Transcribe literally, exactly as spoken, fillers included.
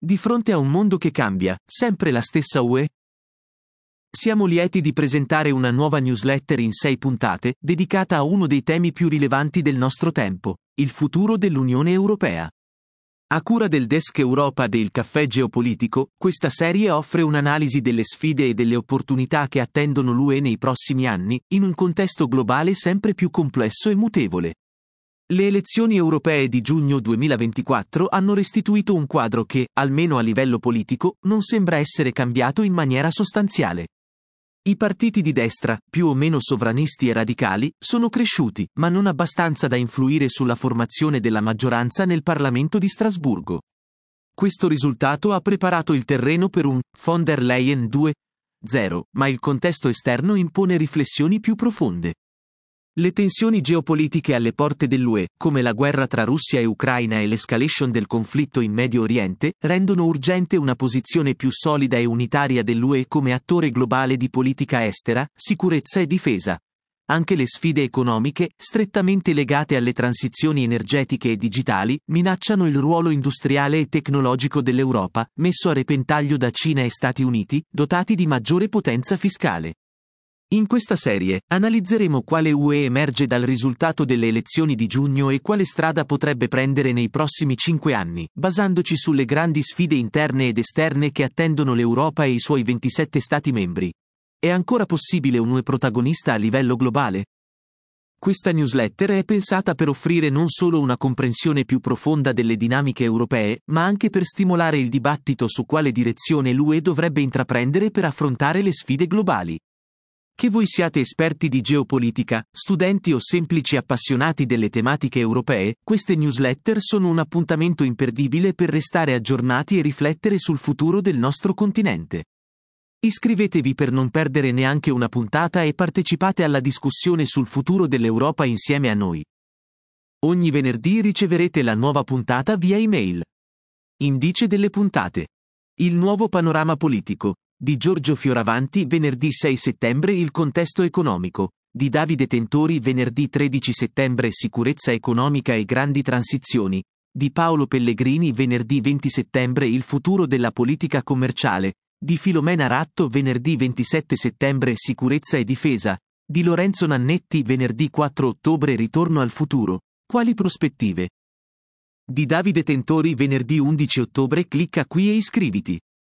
Di fronte a un mondo che cambia, sempre la stessa U E? Siamo lieti di presentare una nuova newsletter in sei puntate, dedicata a uno dei temi più rilevanti del nostro tempo, il futuro dell'Unione Europea. A cura del Desk Europa del Caffè Geopolitico, questa serie offre un'analisi delle sfide e delle opportunità che attendono l'U E nei prossimi anni, in un contesto globale sempre più complesso e mutevole. Le elezioni europee di giugno duemilaventiquattro hanno restituito un quadro che, almeno a livello politico, non sembra essere cambiato in maniera sostanziale. I partiti di destra, più o meno sovranisti e radicali, sono cresciuti, ma non abbastanza da influire sulla formazione della maggioranza nel Parlamento di Strasburgo. Questo risultato ha preparato il terreno per un von der Leyen due punto zero, ma il contesto esterno impone riflessioni più profonde. Le tensioni geopolitiche alle porte dell'U E, come la guerra tra Russia e Ucraina e l'escalation del conflitto in Medio Oriente, rendono urgente una posizione più solida e unitaria dell'U E come attore globale di politica estera, sicurezza e difesa. Anche le sfide economiche, strettamente legate alle transizioni energetiche e digitali, minacciano il ruolo industriale e tecnologico dell'Europa, messo a repentaglio da Cina e Stati Uniti, dotati di maggiore potenza fiscale. In questa serie, analizzeremo quale U E emerge dal risultato delle elezioni di giugno e quale strada potrebbe prendere nei prossimi cinque anni, basandoci sulle grandi sfide interne ed esterne che attendono l'Europa e i suoi ventisette Stati membri. È ancora possibile un U E protagonista a livello globale? Questa newsletter è pensata per offrire non solo una comprensione più profonda delle dinamiche europee, ma anche per stimolare il dibattito su quale direzione l'U E dovrebbe intraprendere per affrontare le sfide globali. Che voi siate esperti di geopolitica, studenti o semplici appassionati delle tematiche europee, queste newsletter sono un appuntamento imperdibile per restare aggiornati e riflettere sul futuro del nostro continente. Iscrivetevi per non perdere neanche una puntata e partecipate alla discussione sul futuro dell'Europa insieme a noi. Ogni venerdì riceverete la nuova puntata via email. Indice delle puntate. Il nuovo panorama politico. Di Giorgio Fioravanti venerdì sei settembre il contesto economico, di Davide Tentori venerdì tredici settembre sicurezza economica e grandi transizioni, di Paolo Pellegrini venerdì venti settembre il futuro della politica commerciale, di Filomena Ratto venerdì ventisette settembre sicurezza e difesa, di Lorenzo Nannetti venerdì quattro ottobre ritorno al futuro, quali prospettive? Di Davide Tentori venerdì undici ottobre clicca qui e iscriviti.